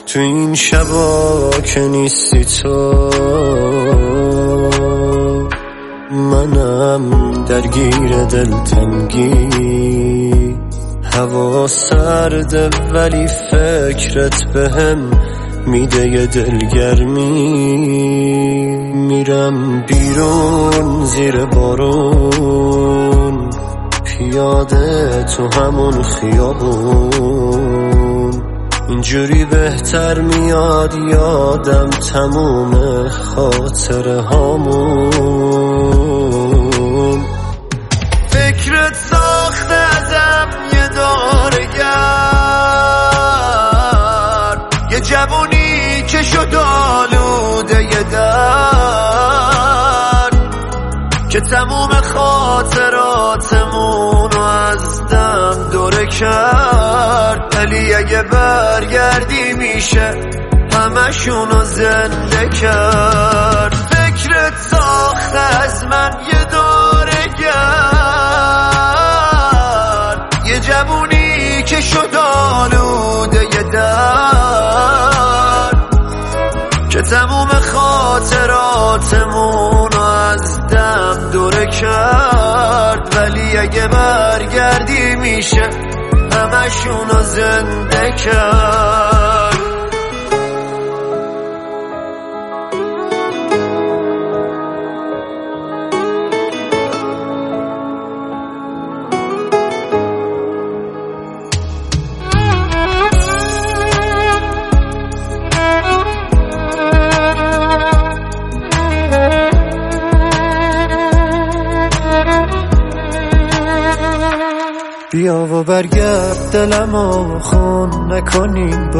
تو این شبا که نیستی تو، منم درگیر دلتنگی. هوا سرده ولی فکرت بهم میده یه دلگرمی. میرم بیرون زیر بارون، پیاده تو همون خیابون. اینجوری بهتر میاد یادم تموم خاطره هامون. فکرت ساخته ازم یه دارگر، یه جوونی که شد آلوده یه در، که تموم خاطراتمونو از دم دوره کرد. ولی اگه برگردی میشه همشونو زنده کرد. فکرت ساخته از من یه دارگر، یه جوونی که شد آلوده یه در، که تموم خاطراتمونو از دم دوره کرد. ولی اگه برگردی میشه همشونو زنده کرد. بیا و برگرد دلمو خون نکنین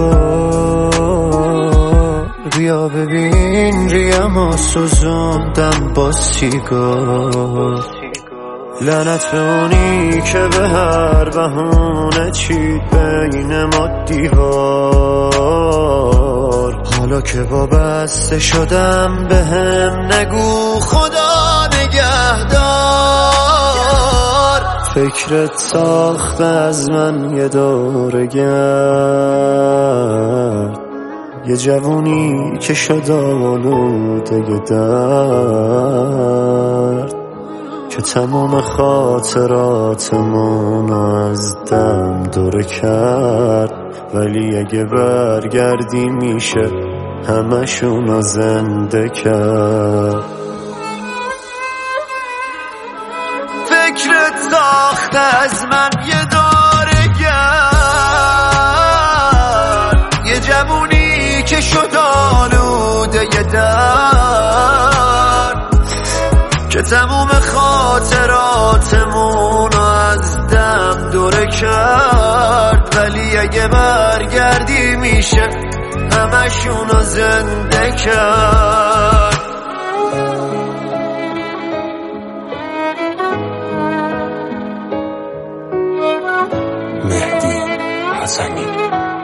بار. بیا ببین ریمو سوزوندم با سیگار. لعنت به اونی که به هر بهونه چید بین ما دیوار. حالا که وابسته شدم بهم نگو خدا نگهدار. فکرت ساخته از من یه دورگر، یه جوونی که شد آلوده یه درد، که تمام خاطراتمون از دم دوره کرد. ولی اگه برگردی میشه همشونو زنده کرد. فکرت ساخته از من یه دارگر، یه جوونی که شد آلوده یه در، که تموم خاطراتمونو از دم دوره کرد. ولی اگه برگردی میشه همشونو زنده کرد. مهدی حسنی.